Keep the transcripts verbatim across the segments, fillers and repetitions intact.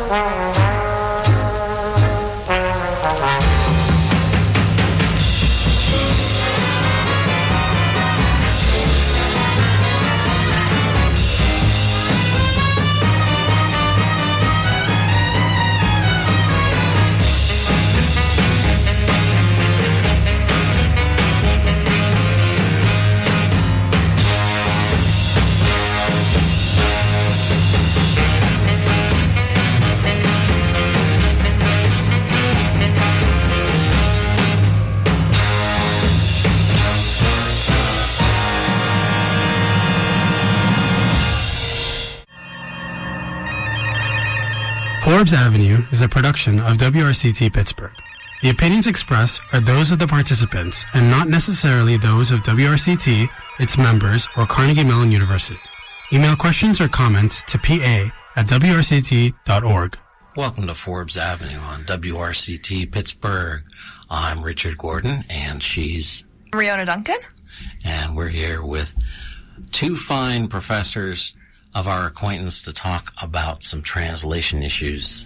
Forbes Avenue is a production of W R C T Pittsburgh. The opinions expressed are those of the participants and not necessarily those of W R C T, its members, or Carnegie Mellon University. Email questions or comments to p a at w r c t dot org. Welcome to Forbes Avenue on W R C T Pittsburgh. I'm Richard Gordon, and she's Riona Duncan. And we're here with two fine professors of our acquaintance to talk about some translation issues.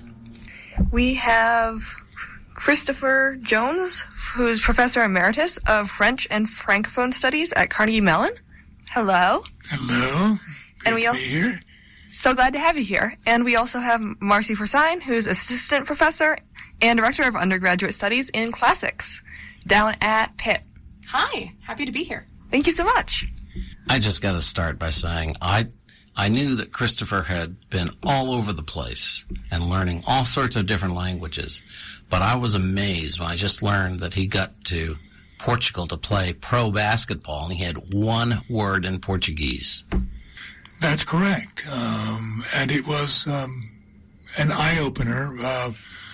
We have Christopher Jones, who's Professor Emeritus of French and Francophone Studies at Carnegie Mellon. Hello. Hello. Good and we to also, be here. So glad to have you here. And we also have Marcy Persine, who's Assistant Professor and Director of Undergraduate Studies in Classics down at Pitt. Hi. Happy to be here. Thank you so much. I just got to start by saying I I knew that Christopher had been all over the place and learning all sorts of different languages, but I was amazed when I just learned that he got to Portugal to play pro basketball, and he had one word in Portuguese. That's correct. Um, and it was um, an eye-opener uh,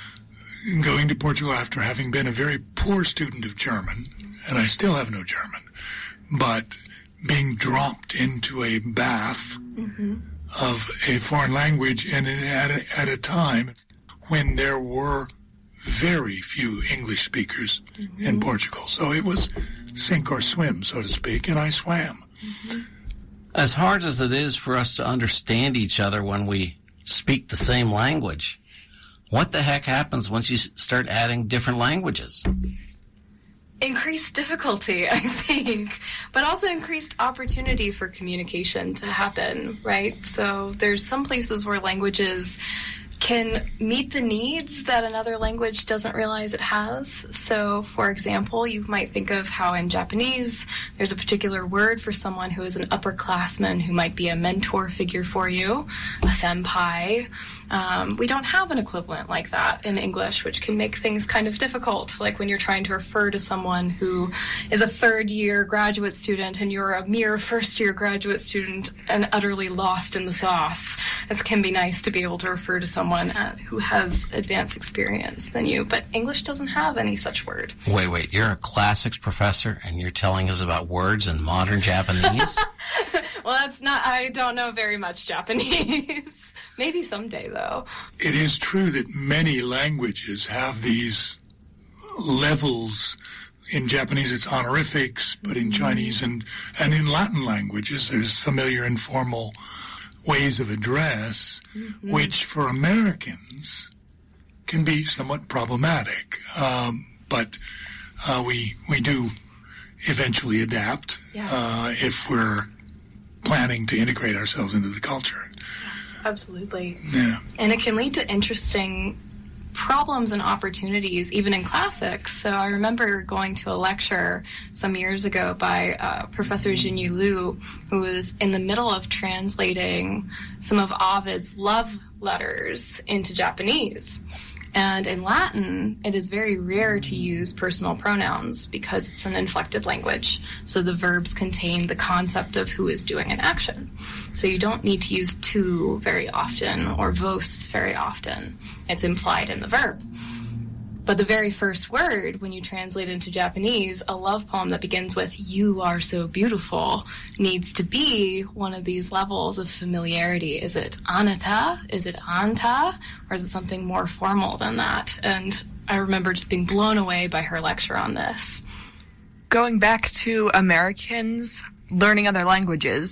going to Portugal after having been a very poor student of German, and I still have no German, but being dropped into a bath mm-hmm. of a foreign language, and at a, at a time when there were very few English speakers mm-hmm. in Portugal. So it was sink or swim, so to speak, and I swam. Mm-hmm. As hard as it is for us to understand each other when we speak the same language, what the heck happens once you start adding different languages? Increased difficulty, I think, but also increased opportunity for communication to happen, right? So there's some places where languages can meet the needs that another language doesn't realize it has. So, for example, you might think of how in Japanese there's a particular word for someone who is an upperclassman who might be a mentor figure for you, a senpai. Um, we don't have an equivalent like that in English, which can make things kind of difficult, like when you're trying to refer to someone who is a third-year graduate student and you're a mere first-year graduate student and utterly lost in the sauce. It can be nice to be able to refer to someone uh, who has advanced experience than you, but English doesn't have any such word. Wait, wait, you're a classics professor and you're telling us about words in modern Japanese? Well, that's not, I don't know very much Japanese. Maybe someday, though. It is true that many languages have these levels. In Japanese, it's honorifics, but in mm-hmm. Chinese and, and in Latin languages, there's familiar and formal ways of address, mm-hmm. which for Americans can be somewhat problematic. Um, but uh, we we do eventually adapt yes. uh, if we're planning to integrate ourselves into the culture. Absolutely. Yeah. And it can lead to interesting problems and opportunities, even in classics. So I remember going to a lecture some years ago by uh, Professor Jinyu Liu, who was in the middle of translating some of Ovid's love letters into Japanese. And in Latin, it is very rare to use personal pronouns because it's an inflected language. So the verbs contain the concept of who is doing an action. So you don't need to use tu very often or vos very often. It's implied in the verb. But the very first word, when you translate it into Japanese, a love poem that begins with, "You are so beautiful," needs to be one of these levels of familiarity. Is it anata? Is it anta? Or is it something more formal than that? And I remember just being blown away by her lecture on this. Going back to Americans learning other languages,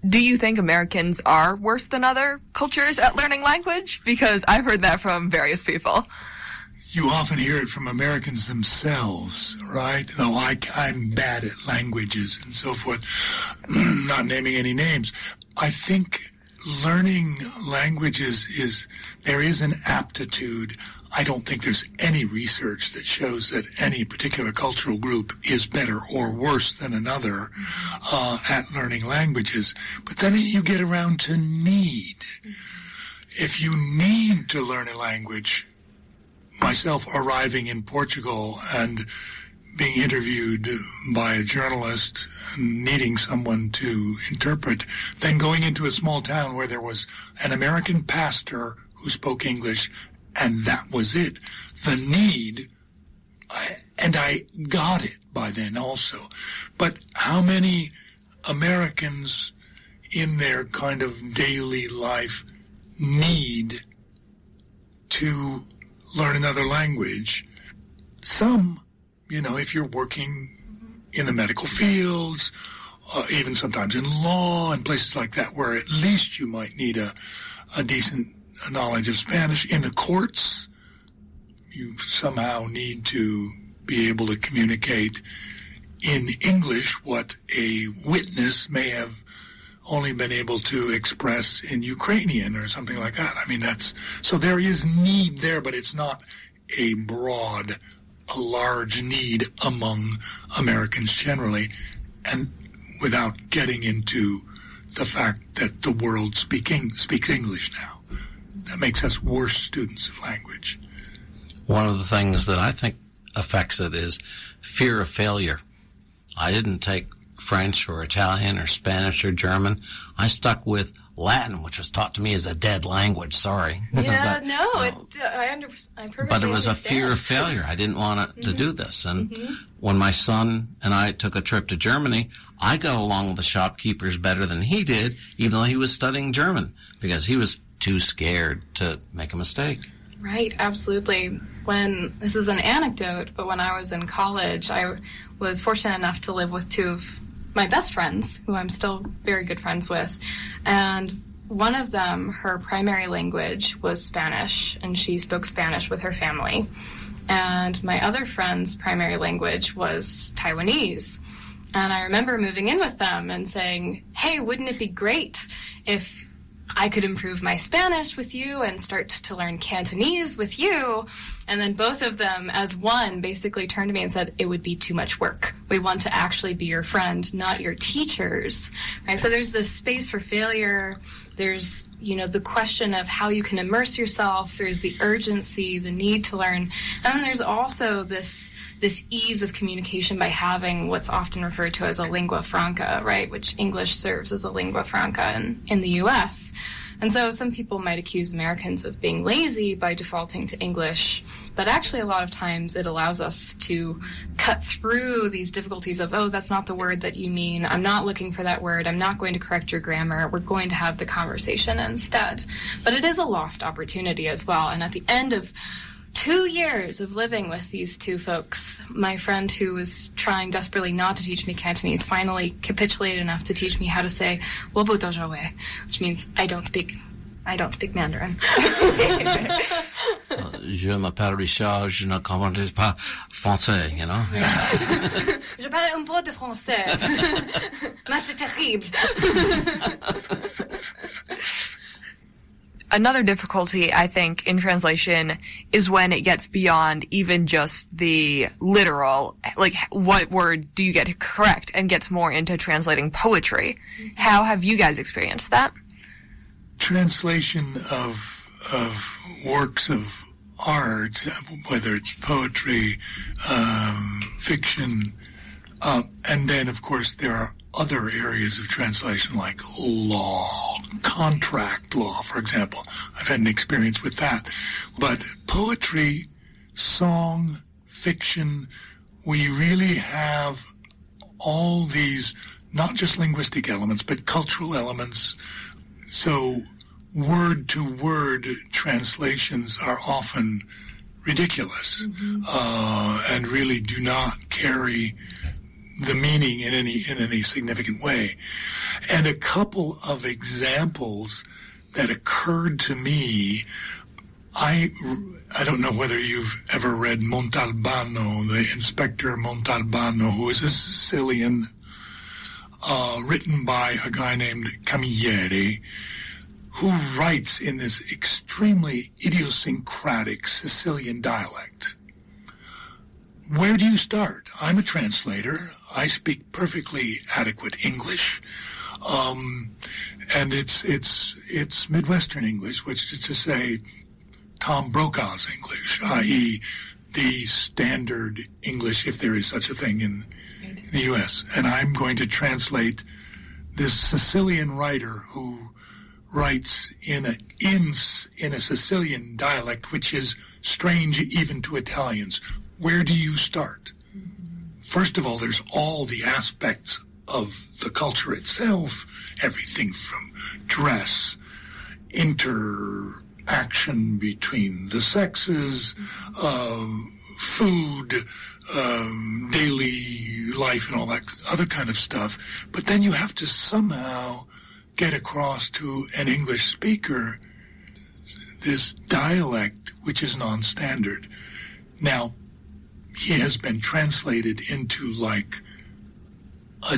do you think Americans are worse than other cultures at learning language? Because I've heard that from various people. You often hear it from Americans themselves, right? Oh, I, I'm bad at languages and so forth. Not naming any names. I think learning languages is, there is an aptitude. I don't think there's any research that shows that any particular cultural group is better or worse than another uh, at learning languages. But then you get around to need. If you need to learn a language, myself arriving in Portugal and being interviewed by a journalist needing someone to interpret, then going into a small town where there was an American pastor who spoke English, and that was it. The need, I, and I got it by then also. But how many Americans in their kind of daily life need to learn another language? Some, you know, if you're working in the medical fields, uh, even sometimes in law and places like that, where at least you might need a, a decent knowledge of Spanish. In the courts, you somehow need to be able to communicate in English what a witness may have only been able to express in Ukrainian or something like that. I mean, that's, so there is need there, but it's not a broad, a large need among Americans generally, and without getting into the fact that the world speaking, speaks English now. That makes us worse students of language. One of the things that I think affects it is fear of failure. I didn't take French or Italian or Spanish or German. I stuck with Latin, which was taught to me as a dead language. Sorry. Yeah, but, no, uh, it, I, under, I perfectly But it was understand. a fear of failure. I didn't want to, mm-hmm. to do this. And mm-hmm. when my son and I took a trip to Germany, I got along with the shopkeepers better than he did, even though he was studying German, because he was too scared to make a mistake. Right, absolutely. When, this is an anecdote, but when I was in college, I was fortunate enough to live with two of my best friends, who I'm still very good friends with. And one of them, her primary language was Spanish, and she spoke Spanish with her family. And my other friend's primary language was Taiwanese. And I remember moving in with them and saying, hey, wouldn't it be great if I could improve my Spanish with you and start to learn Cantonese with you? And then both of them, as one, basically turned to me and said, it would be too much work. We want to actually be your friend, not your teachers. Right? So there's this space for failure. There's, you know, the question of how you can immerse yourself. There's the urgency, the need to learn. And then there's also this this ease of communication by having what's often referred to as a lingua franca, right, which English serves as a lingua franca in, in the U S. And so some people might accuse Americans of being lazy by defaulting to English, but actually a lot of times it allows us to cut through these difficulties of, oh, that's not the word that you mean, I'm not looking for that word, I'm not going to correct your grammar, we're going to have the conversation instead. But it is a lost opportunity as well, and at the end of two years of living with these two folks, my friend who was trying desperately not to teach me Cantonese finally capitulated enough to teach me how to say "wo bu dou zhou wei," which means I don't speak, I don't speak Mandarin. uh, Je m'appelle Richard, je ne comprends pas français, you know. Je parle un peu de français, mais c'est terrible. Another difficulty, I think, in translation is when it gets beyond even just the literal, like what word do you get to correct, and gets more into translating poetry. How have you guys experienced that? Translation of of works of art, whether it's poetry, um, fiction, uh, and then, of course, there are other areas of translation like law, contract law, for example. I've had an experience with that. But poetry, song, fiction, we really have all these, not just linguistic elements, but cultural elements. So word-to-word translations are often ridiculous, mm-hmm. uh, and really do not carry the meaning in any in any significant way. And a couple of examples that occurred to me, I, I don't know whether you've ever read Montalbano, the Inspector Montalbano, who is a Sicilian, uh, written by a guy named Camilleri, who writes in this extremely idiosyncratic Sicilian dialect. Where do you start? I'm a translator. I speak perfectly adequate English. Um, and it's, it's, it's Midwestern English, which is to say Tom Brokaw's English, that is the standard English, if there is such a thing in the U S. And I'm going to translate this Sicilian writer who writes in a, in, in a Sicilian dialect, which is strange even to Italians. Where do you start? First of all, there's all the aspects of the culture itself, everything from dress, interaction between the sexes, uh, food, um, daily life, and all that other kind of stuff. But then you have to somehow get across to an English speaker this dialect, which is non-standard. Now, he has been translated into like a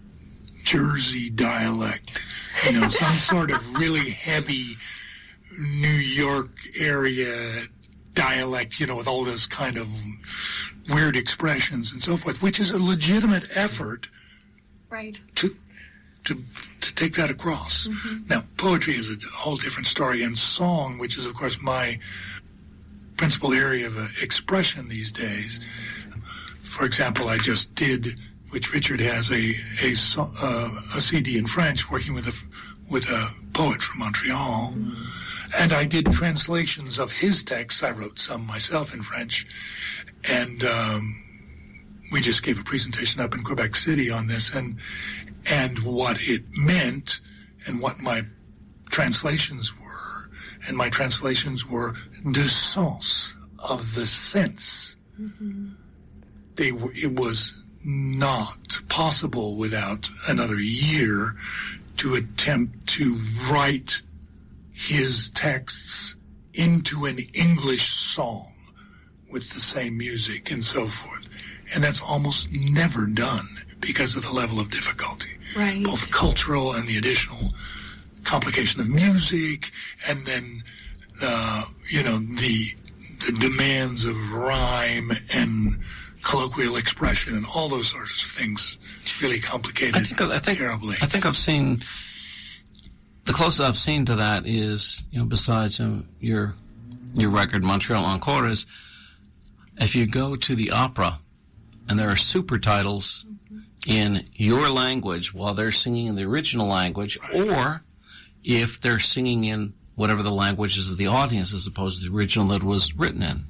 Jersey dialect, you know, some sort of really heavy New York area dialect, you know, with all this kind of weird expressions and so forth, which is a legitimate effort, right, to to to take that across. Mm-hmm. Now, poetry is a whole different story, and song, which is, of course, my principal area of uh, expression these days. For example, I just did, which Richard has, a a, uh, a C D in French, working with a with a poet from Montreal, mm. and I did translations of his texts. I wrote some myself in French, and um, we just gave a presentation up in Quebec City on this, and and what it meant, and what my translations were. And my translations were de sens, of the sense. Mm-hmm. They were, it was not possible without another year to attempt to write his texts into an English song with the same music and so forth. And that's almost never done because of the level of difficulty, right, both cultural and the additional complication of music, and then uh, you know the the demands of rhyme and colloquial expression and all those sorts of things. Really complicated. I think, I think terribly. I think I've seen the closest I've seen to that is, you know, besides um, your your record Montreal Encore, is if you go to the opera and there are super titles mm-hmm. in your language while they're singing in the original language, right, or if they're singing in whatever the language is of the audience as opposed to the original that was written in.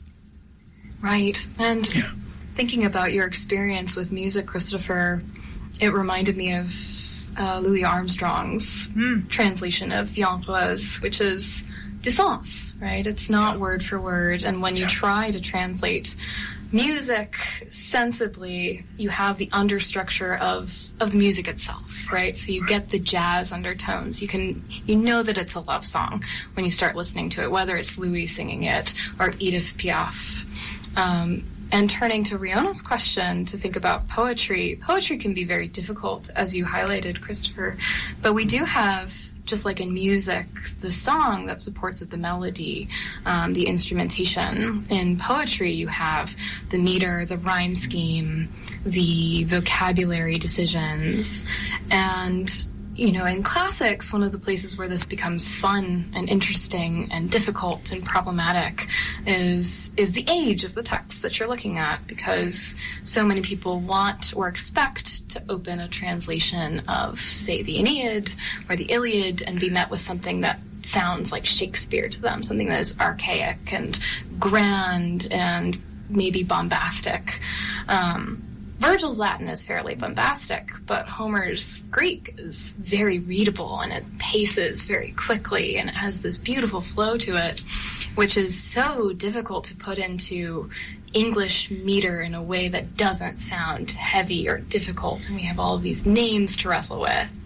Right. And yeah. thinking about your experience with music, Christopher, it reminded me of uh, Louis Armstrong's mm. translation of Yankees, which is de sens, right? It's not yeah. word for word. And when you yeah. try to translate music sensibly, you have the understructure of of music itself, right? So you get the jazz undertones. You can, you know that it's a love song when you start listening to it, whether it's Louis singing it or Edith Piaf. Um, and turning to Riona's question to think about poetry, poetry can be very difficult, as you highlighted, Christopher, but we do have, just like in music, the song that supports it, the melody, um, the instrumentation. In poetry, you have the meter, the rhyme scheme, the vocabulary decisions. And, you know, in classics, one of the places where this becomes fun and interesting and difficult and problematic is is the age of the text that you're looking at, because so many people want or expect to open a translation of, say, the Aeneid or the Iliad and be met with something that sounds like Shakespeare to them, something that is archaic and grand and maybe bombastic. Um, Virgil's Latin is fairly bombastic, but Homer's Greek is very readable, and it paces very quickly, and it has this beautiful flow to it, which is so difficult to put into English meter in a way that doesn't sound heavy or difficult, and we have all of these names to wrestle with.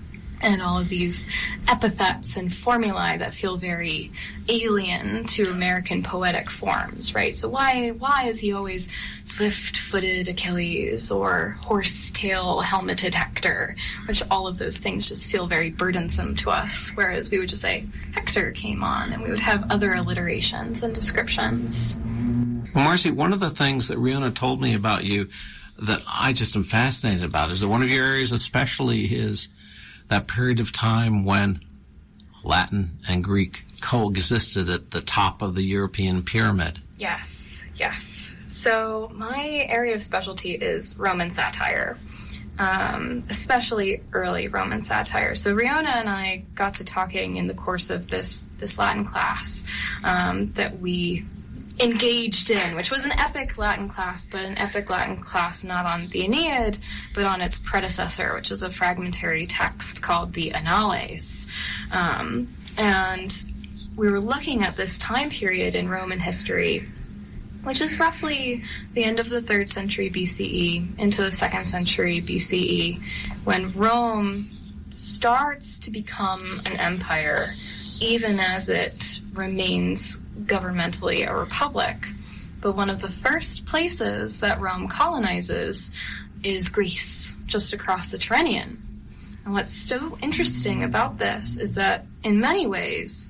and all of these epithets and formulae that feel very alien to American poetic forms, right? So why why is he always swift-footed Achilles or horse-tail helmeted Hector? Which all of those things just feel very burdensome to us, whereas we would just say Hector came on, and we would have other alliterations and descriptions. Well, Marcy, one of the things that Riona told me about you that I just am fascinated about is that one of your areas especially is that period of time when Latin and Greek coexisted at the top of the European pyramid. Yes, yes. So my area of specialty is Roman satire, um, especially early Roman satire. So Riona and I got to talking in the course of this, this Latin class um, that we engaged in, which was an epic Latin class, but an epic Latin class not on the Aeneid, but on its predecessor, which is a fragmentary text called the Annales. Um, and we were looking at this time period in Roman history, which is roughly the end of the third century B C E into the second century B C E, when Rome starts to become an empire, even as it remains governmentally a republic. But one of the first places that Rome colonizes is Greece, just across the Tyrrhenian. And what's so interesting about this is that in many ways,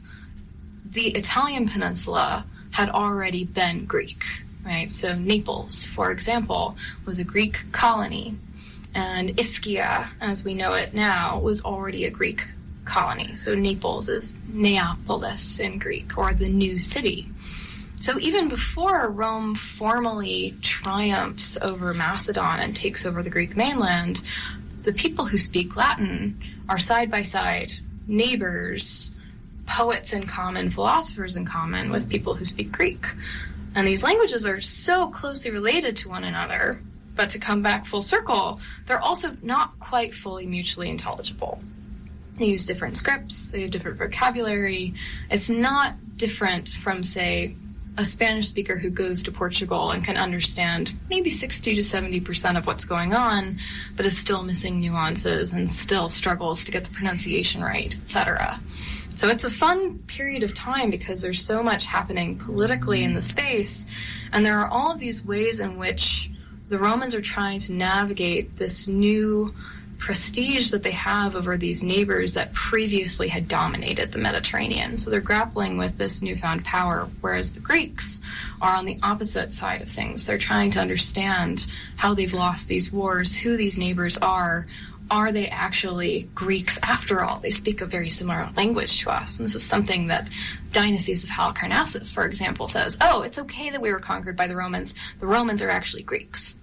the Italian peninsula had already been Greek, right? So Naples, for example, was a Greek colony, and Ischia, as we know it now, was already a Greek colony. So Naples is Neapolis in Greek, or the new city. So even before Rome formally triumphs over Macedon and takes over the Greek mainland, the people who speak Latin are side by side, neighbors, poets in common, philosophers in common with people who speak Greek. And these languages are so closely related to one another, but to come back full circle, they're also not quite fully mutually intelligible. They use different scripts, they have different vocabulary. It's not different from, say, a Spanish speaker who goes to Portugal and can understand maybe sixty to seventy percent of what's going on, but is still missing nuances and still struggles to get the pronunciation right, et cetera. So it's a fun period of time because there's so much happening politically in the space, and there are all of these ways in which the Romans are trying to navigate this new prestige that they have over these neighbors that previously had dominated the Mediterranean. So they're grappling with this newfound power, whereas the Greeks are on the opposite side of things. They're trying to understand how they've lost these wars, who these neighbors are. Are they actually Greeks after all? They speak a very similar language to us. And this is something that Dionysius of Halicarnassus, for example, says, oh, it's okay that we were conquered by the Romans. The Romans are actually Greeks.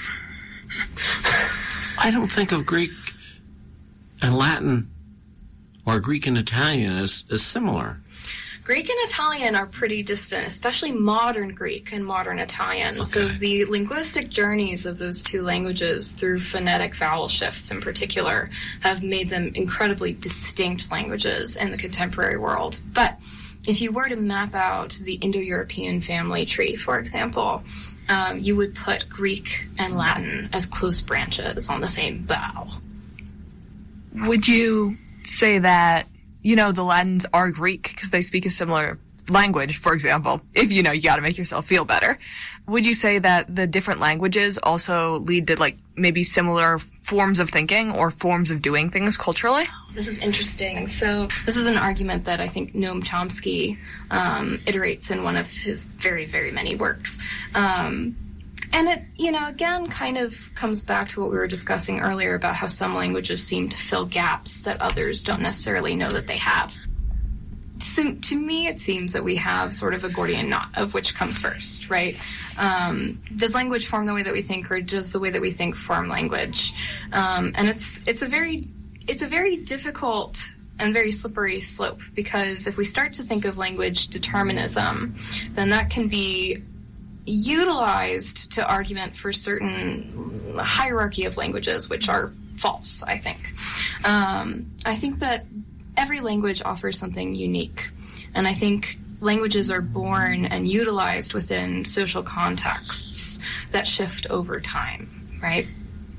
I don't think of Greek and Latin or Greek and Italian as, as similar. Greek and Italian are pretty distant, especially modern Greek and modern Italian. Okay. So the linguistic journeys of those two languages through phonetic vowel shifts in particular have made them incredibly distinct languages in the contemporary world. But if you were to map out the Indo-European family tree, for example, um, you would put Greek and Latin as close branches on the same bough. Would you say that, you know, the Latins are Greek because they speak a similar language, for example, if, you know, you got to make yourself feel better. Would you say that the different languages also lead to, like, maybe similar forms of thinking or forms of doing things culturally? This is interesting. So this is an argument that I think Noam Chomsky um, iterates in one of his very, very many works. Um, and it, you know, again, kind of comes back to what we were discussing earlier about how some languages seem to fill gaps that others don't necessarily know that they have. So, to me, it seems that we have sort of a Gordian knot of which comes first, right? Um, does language form the way that we think, or does the way that we think form language? Um, and it's it's a very it's a very difficult and very slippery slope, because if we start to think of language determinism, then that can be utilized to argument for certain hierarchy of languages, which are false, I think. Um, I think that every language offers something unique, and I think languages are born and utilized within social contexts that shift over time, right?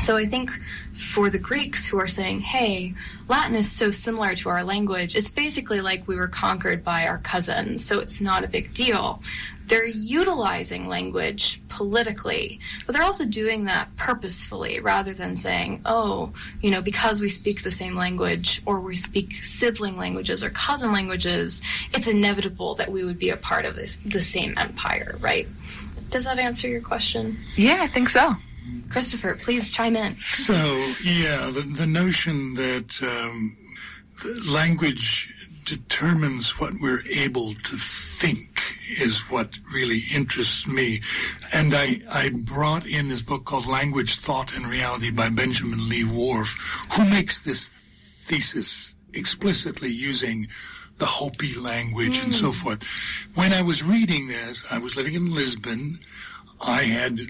So I think for the Greeks who are saying, hey, Latin is so similar to our language, it's basically like we were conquered by our cousins, so it's not a big deal. They're utilizing language politically, but they're also doing that purposefully rather than saying, oh, you know, because we speak the same language or we speak sibling languages or cousin languages, it's inevitable that we would be a part of this, the same empire, right? Does that answer your question? Yeah, I think so. Christopher, please chime in. So, yeah, the, the notion that um, the language determines what we're able to think is what really interests me. And I, I brought in this book called Language, Thought, and Reality by Benjamin Lee Whorf, who makes this thesis explicitly using the Hopi language mm. and so forth. When I was reading this, I was living in Lisbon. I had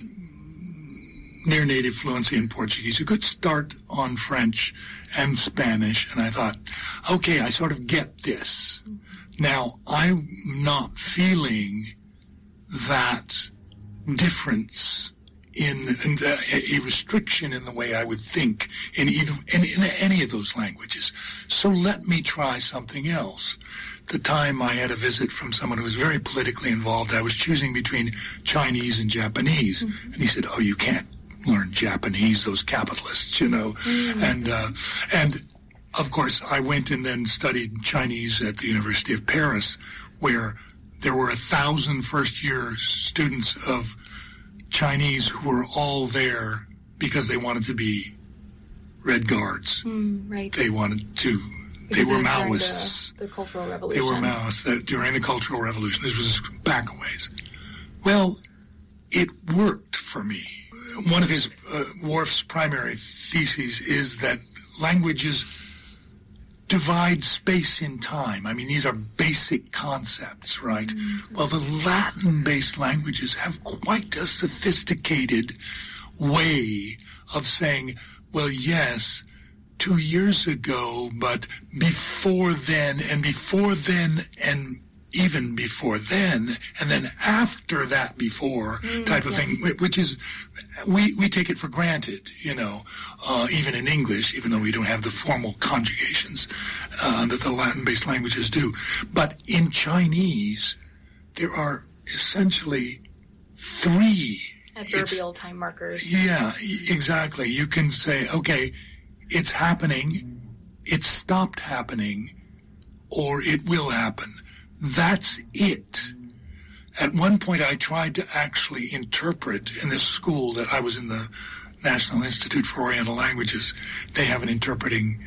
near native fluency in Portuguese, a good start on French and Spanish, and I thought, okay, I sort of get this. Now, I'm not feeling that difference in, in the, a restriction in the way I would think in either in, in any of those languages. So let me try something else. The time I had a visit from someone who was very politically involved, I was choosing between Chinese and Japanese, mm-hmm. and he said, "Oh, you can't learn Japanese, those capitalists, you know." Mm-hmm. And uh, and of course, I went and then studied Chinese at the University of Paris, where there were a thousand first-year students of Chinese who were all there because they wanted to be Red Guards. Mm, right. They wanted to. Because they were Maoists. The, the Cultural Revolution. They were Maoists uh, during the Cultural Revolution. This was back a ways. Well, it worked for me. One of his uh, Whorf's primary theses is that languages divide space in time. I mean, these are basic concepts, right? Mm-hmm. Well, the Latin-based languages have quite a sophisticated way of saying, well, yes, two years ago, but before then, and before then, and even before then, and then after that before mm, type of yes. thing, which is, we, we take it for granted, you know, uh, even in English, even though we don't have the formal conjugations uh, that the Latin-based languages do. But in Chinese, there are essentially three adverbial time markers. Yeah, exactly. You can say, okay, it's happening, it stopped happening, or it will happen. That's it. At one point, I tried to actually interpret in this school that I was in, the National Institute for Oriental Languages. They have an interpreting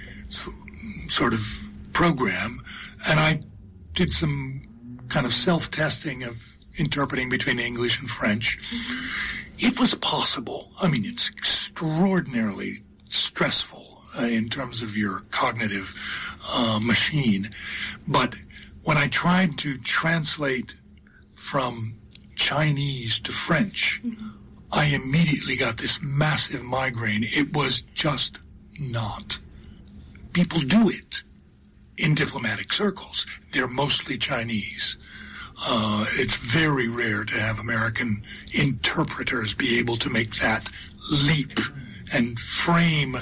sort of program, and I did some kind of self-testing of interpreting between English and French. Mm-hmm. It was possible. I mean, it's extraordinarily stressful uh, in terms of your cognitive uh, machine, but when I tried to translate from Chinese to French, mm-hmm. I immediately got this massive migraine. It was just not. People do it in diplomatic circles. They're mostly Chinese. Uh, it's very rare to have American interpreters be able to make that leap and frame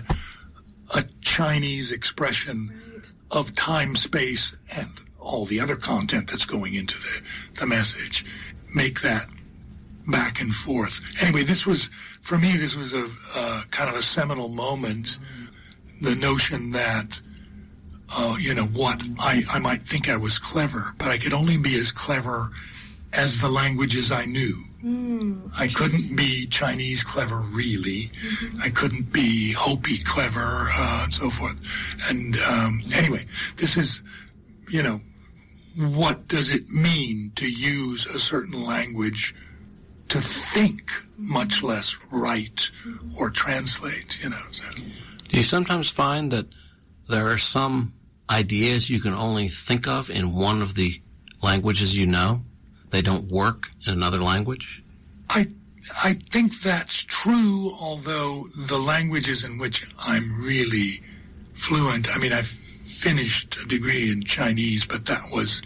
a Chinese expression of time, space, and all the other content that's going into the, the message, make that back and forth. Anyway, this was, for me, this was a uh, kind of a seminal moment, the notion that, uh, you know, what, I, I might think I was clever, but I could only be as clever as the languages I knew. Mm, I couldn't be Chinese clever, really. Mm-hmm. I couldn't be Hopi clever, uh, and so forth. And um, anyway, this is, you know, what does it mean to use a certain language to think, much less write or translate, you know? So. Do you sometimes find that there are some ideas you can only think of in one of the languages you know? They don't work in another language? I I think that's true, although the languages in which I'm really fluent, I mean, I've finished a degree in Chinese, but that was,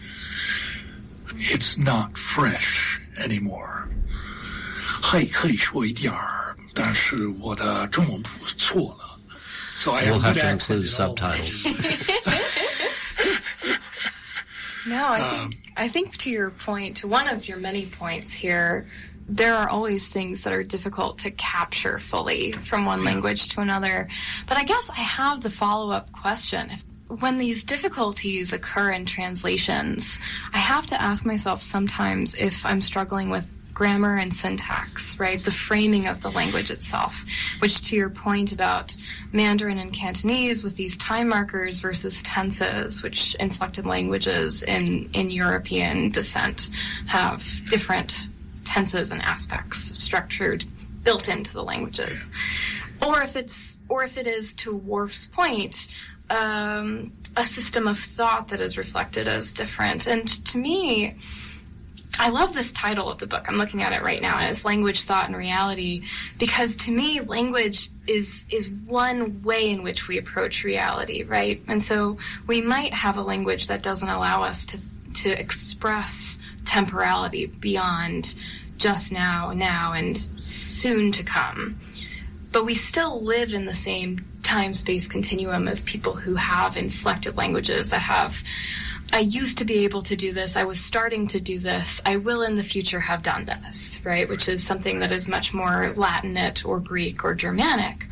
it's not fresh anymore. 还可以说一点儿但是我的中文不错了。So I we'll have, have to accent include in all subtitles. No, I think, um, I think to your point, one of your many points here, there are always things that are difficult to capture fully from one yeah. language to another. But I guess I have the follow-up question. If, when these difficulties occur in translations, I have to ask myself sometimes if I'm struggling with grammar and syntax, right? The framing of the language itself, which to your point about Mandarin and Cantonese with these time markers versus tenses, which inflected languages in, in European descent have different tenses and aspects structured, built into the languages. Or if it's, or if it is, to Worf's point, um, a system of thought that is reflected as different. And to me, I love this title of the book. I'm looking at it right now, and it's Language, Thought, and Reality, because to me, language is is one way in which we approach reality, right? And so we might have a language that doesn't allow us to to express temporality beyond just now, now, and soon to come. But we still live in the same time-space continuum as people who have inflected languages that have, I used to be able to do this, I was starting to do this, I will in the future have done this, right? Which is something that is much more Latinate or Greek or Germanic.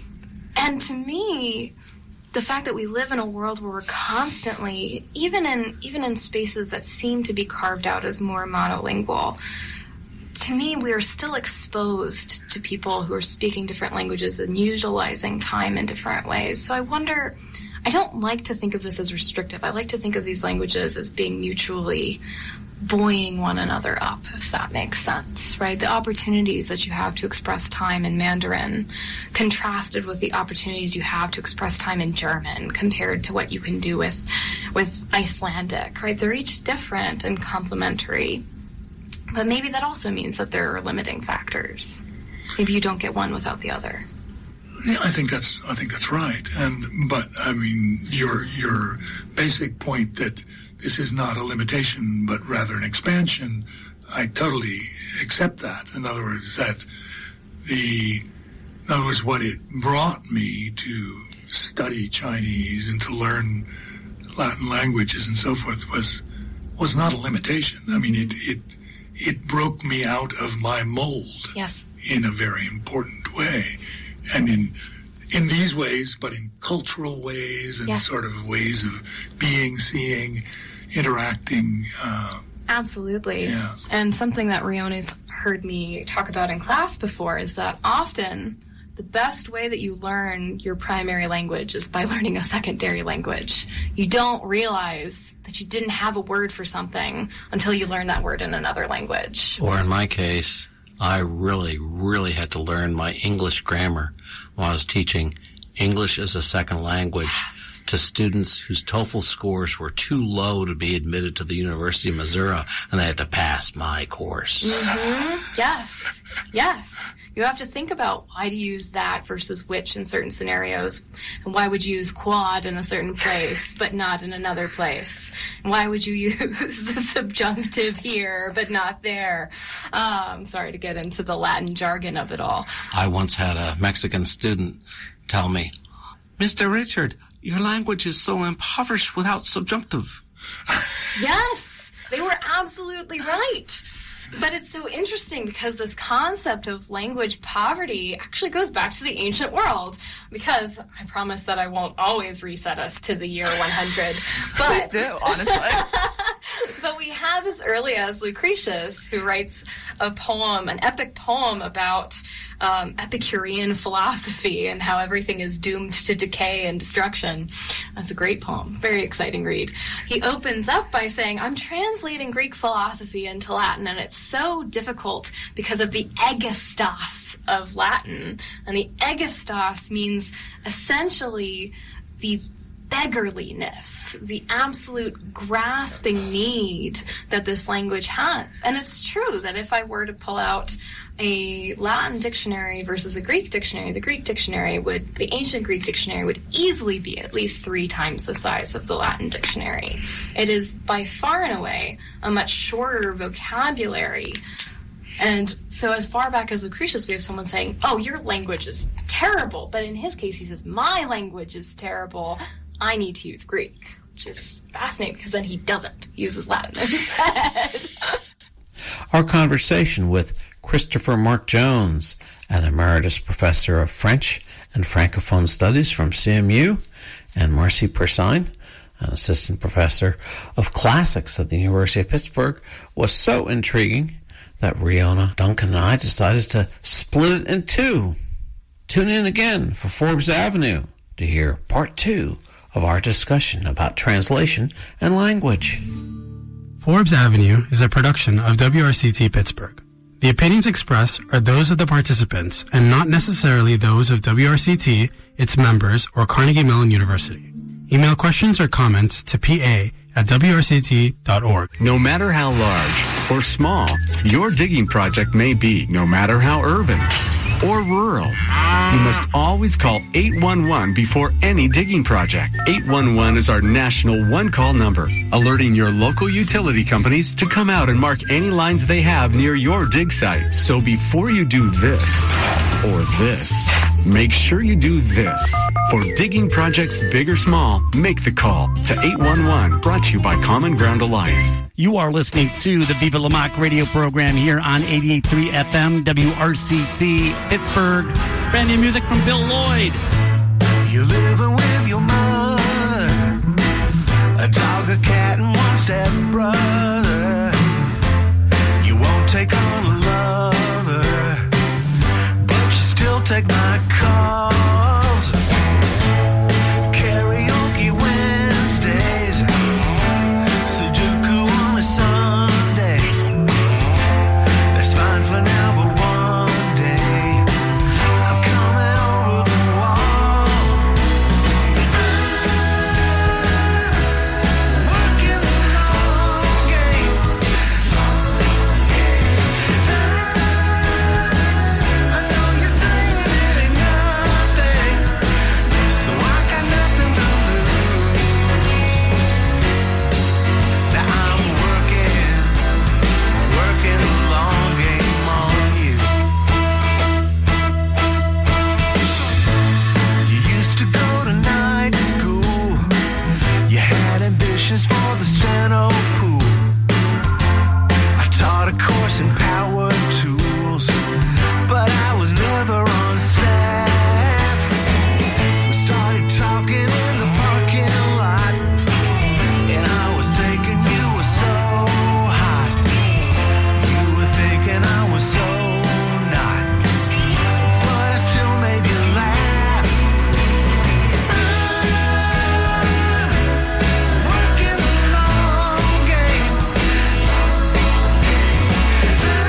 And to me, the fact that we live in a world where we're constantly, even in even in spaces that seem to be carved out as more monolingual, to me, we are still exposed to people who are speaking different languages and utilizing time in different ways. So I wonder, I don't like to think of this as restrictive. I like to think of these languages as being mutually buoying one another up, if that makes sense, right? The opportunities that you have to express time in Mandarin contrasted with the opportunities you have to express time in German compared to what you can do with, with Icelandic, right? They're each different and complementary. But maybe that also means that there are limiting factors. Maybe you don't get one without the other. Yeah, I think that's I think that's right. And but I mean your your basic point that this is not a limitation but rather an expansion, I totally accept that. In other words, that the in other words what it brought me to study Chinese and to learn Latin languages and so forth was was not a limitation. I mean it it it broke me out of my mold. Yes. In a very important way. And in in these ways, but in cultural ways and yes. sort of ways of being, seeing, interacting. Uh, Absolutely. Yeah. And something that Rione's heard me talk about in class before is that often the best way that you learn your primary language is by learning a secondary language. You don't realize that you didn't have a word for something until you learn that word in another language. Or in my case, I really, really had to learn my English grammar while I was teaching English as a second language yes. to students whose TOEFL scores were too low to be admitted to the University of Missouri, and they had to pass my course. Mm-hmm. Yes, yes. You have to think about why to use that versus which in certain scenarios, and why would you use quad in a certain place but not in another place? And why would you use the subjunctive here but not there? Um, sorry to get into the Latin jargon of it all. I once had a Mexican student tell me, Mister Richard, your language is so impoverished without subjunctive. Yes, they were absolutely right. But it's so interesting because this concept of language poverty actually goes back to the ancient world, because I promise that I won't always reset us to the year one hundred. But, please do, honestly. But we have as early as Lucretius, who writes a poem, an epic poem about um, Epicurean philosophy and how everything is doomed to decay and destruction. That's a great poem. Very exciting read. He opens up by saying, I'm translating Greek philosophy into Latin, and it's so difficult because of the aegistos of Latin. And the aegistos means essentially the beggarliness, the absolute grasping need that this language has. And it's true that if I were to pull out a Latin dictionary versus a Greek dictionary, the Greek dictionary would, the ancient Greek dictionary would easily be at least three times the size of the Latin dictionary. It is by far and away a much shorter vocabulary, And so as far back as Lucretius, we have someone saying, oh, your language is terrible. But in his case, he says, my language is terrible. I need to use Greek, which is fascinating because then he doesn't. He uses Latin instead. Our conversation with Christopher Mark Jones, an emeritus professor of French and Francophone Studies from C M U, and Marcy Persine, an assistant professor of classics at the University of Pittsburgh, was so intriguing that Riona Duncan and I decided to split it in two. Tune in again for Forbes Avenue to hear part two of our discussion about translation and language. Forbes Avenue is a production of W R C T Pittsburgh. The opinions expressed are those of the participants and not necessarily those of W R C T, its members, or Carnegie Mellon University. Email questions or comments to p a at w r c t dot org. No matter how large or small your digging project may be, no matter how urban or rural, you must always call eight one one before any digging project. eight one one is our national one-call number, alerting your local utility companies to come out and mark any lines they have near your dig site. So before you do this or this, make sure you do this. For digging projects big or small, make the call to eight one one, brought to you by Common Ground Alliance. You are listening to the Viva La Moc radio program here on eighty-eight point three F M, W R C T, Pittsburgh. Brand new music from Bill Lloyd. You're living with your mother, a dog, a cat, and one step brother. You won't take on a lover, but you still take my calls. Karaoke Wednesdays, Sudoku on a Sunday. That's fine for now, but one day I'm coming over the wall. Working the long game. I know you're saying it ain't nothing, so I got nothing to lose. Now I'm working, working the long game on you. You used to go to night school. You had ambitions for the steno pool. I taught a course in power tools, but I was never on staff. We started talking in the parking lot, and I was thinking you were so hot. You were thinking I was so not, but I still made you laugh. Working the long game.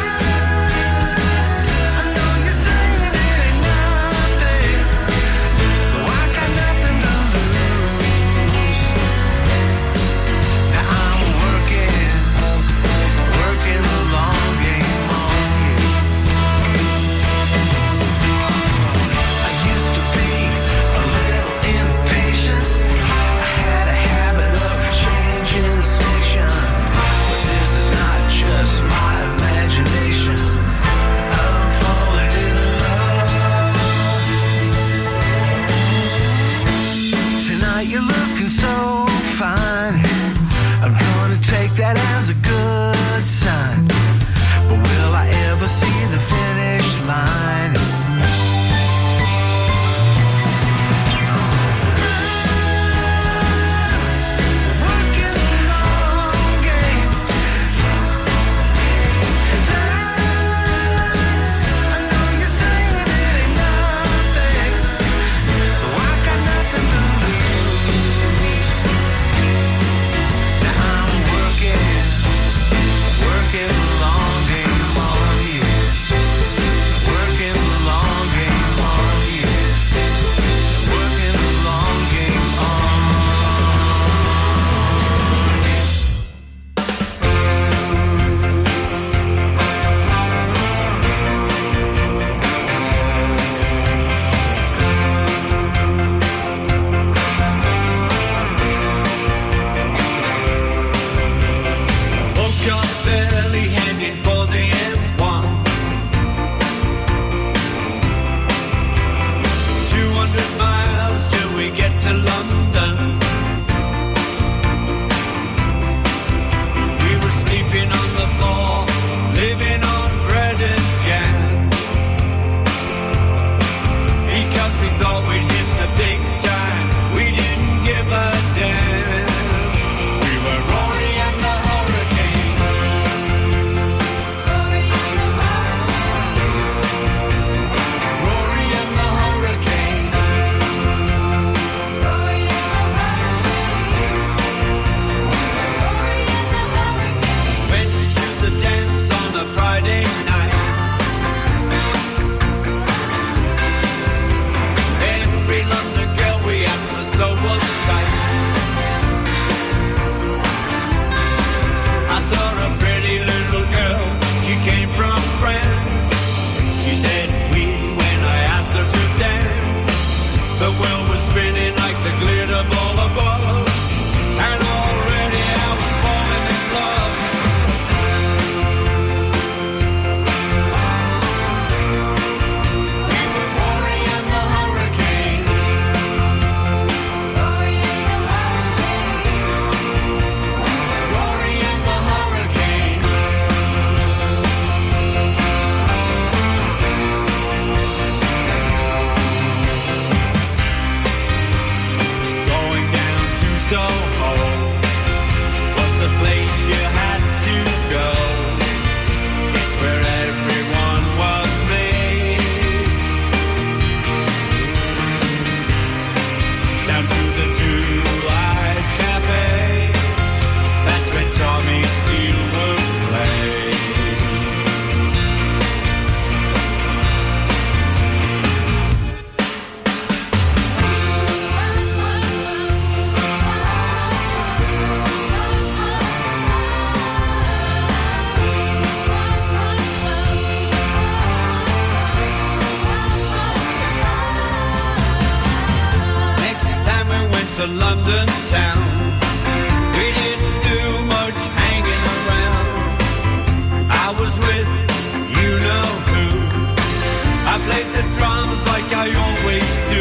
to London town. We didn't do much hanging around. I was with you know who. I played the drums like I always do.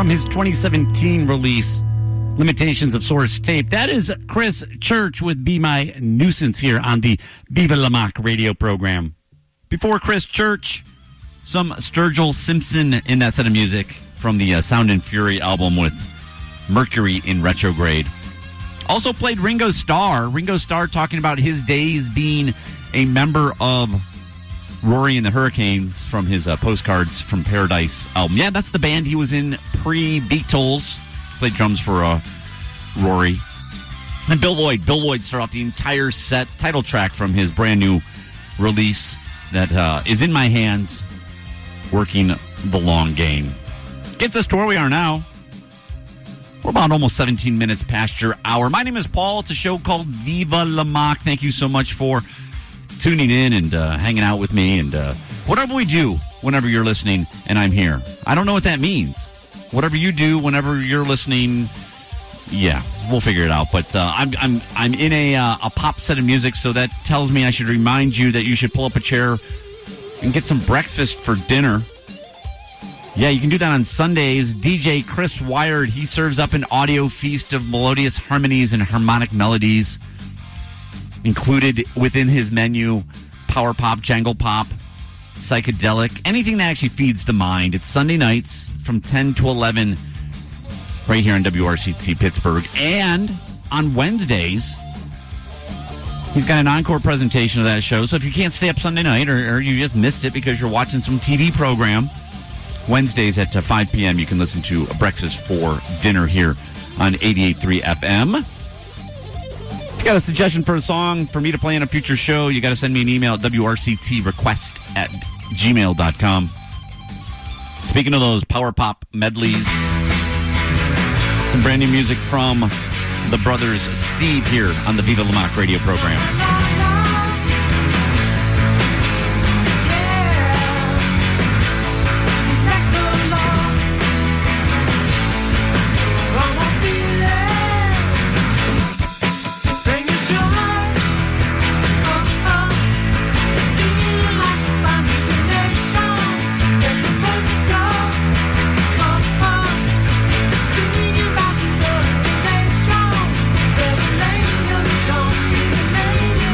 from his twenty seventeen release, Limitations of Source Tape. That is Chris Church with Be My Nuisance here on the Viva La Mock radio program. Before Chris Church, some Sturgill Simpson in that set of music from the uh, Sound and Fury album with Mercury in Retrograde. Also played Ringo Starr. Ringo Starr talking about his days being a member of Rory and the Hurricanes from his uh, Postcards from Paradise album. Yeah, that's the band he was in pre-Beatles. Played drums for uh, Rory. And Bill Lloyd. Bill Lloyd started off the entire set, title track from his brand new release that uh, is in my hands, working the long game. Gets us to where we are now. We're about almost seventeen minutes past your hour. My name is Paul. It's a show called Viva La Mock. Thank you so much for tuning in and uh, hanging out with me. And uh, whatever we do, whenever you're listening and I'm here. I don't know what that means. Whatever you do, whenever you're listening, yeah, we'll figure it out. But uh, I'm I'm I'm in a uh, a pop set of music, so that tells me I should remind you that you should pull up a chair and get some breakfast for dinner. Yeah, you can do that on Sundays. D J Chris Wired, he serves up an audio feast of melodious harmonies and harmonic melodies. Included within his menu, power pop, jangle pop, psychedelic, anything that actually feeds the mind. It's Sunday nights from ten to eleven right here on W R C T Pittsburgh. And on Wednesdays, he's got an encore presentation of that show. So if you can't stay up Sunday night or, or you just missed it because you're watching some T V program, Wednesdays at uh, five p.m. you can listen to Breakfast for Dinner here on eighty-eight point three F M. If you got a suggestion for a song for me to play in a future show, you got to send me an email at W R C T request at gmail dot com. Speaking of those power pop medleys, some brand new music from the brothers Steve here on the Viva La Mock radio program. Don't be made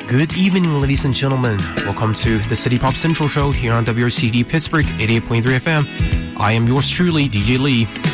Good evening, ladies and gentlemen. Welcome to the City Pop Central Show here on W R C D Pittsburgh eighty-eight point three F M. I am yours truly, D J Lee.